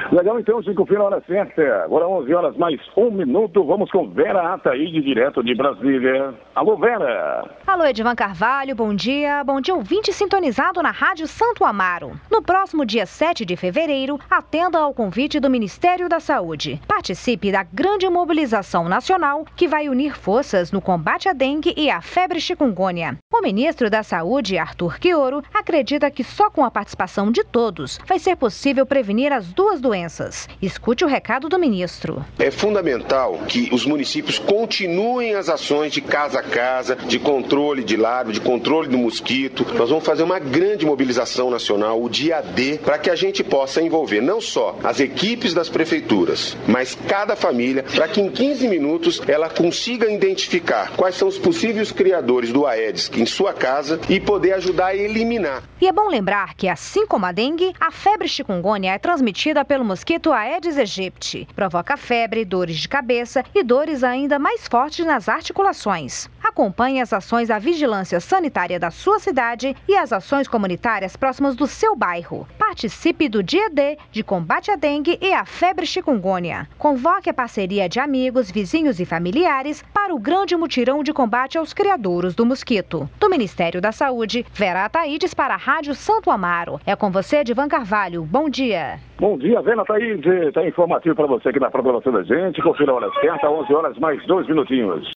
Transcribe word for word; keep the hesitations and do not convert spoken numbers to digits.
Legal, então, se confira a hora certa. Agora onze horas mais um minuto. Vamos com Vera Ataíde, direto de Brasília. Alô, Vera. Alô, Edivan Carvalho, bom dia. Bom dia, ouvinte sintonizado na Rádio Santo Amaro. No próximo dia sete de fevereiro, atenda ao convite do Ministério da Saúde. Participe da grande mobilização nacional que vai unir forças no combate à dengue e à febre chikungunya. O ministro da Saúde, Arthur Quioro, acredita que só com a participação de todos vai ser possível prevenir as duas doenças. Escute o recado do ministro. É fundamental que os municípios continuem as ações de casa a casa, de controle de larva, de controle do mosquito. Nós vamos fazer uma grande mobilização nacional, o dia D, para que a gente possa envolver não só as equipes das prefeituras, mas cada família, para que em quinze minutos ela consiga identificar quais são os possíveis criadores do Aedes em sua casa e poder ajudar a eliminar. E é bom lembrar que, assim como a dengue, a febre chikungunya é transmitida pelo mosquito Aedes aegypti. Provoca febre, dores de cabeça e dores ainda mais fortes nas articulações. Acompanhe as ações da vigilância sanitária da sua cidade e as ações comunitárias próximas do seu bairro. Participe do Dia D de combate à dengue e à febre chikungunya. Convoque a parceria de amigos, vizinhos e familiares para o grande mutirão de combate aos criadouros do mosquito. Do Ministério da Saúde, Vera Ataídes para a Rádio Santo Amaro. É com você, Edivan Carvalho. Bom dia. Bom dia, Vera Ataídes. Está informativo para você aqui na programação da gente. Confira a hora certa, onze horas mais dois minutinhos.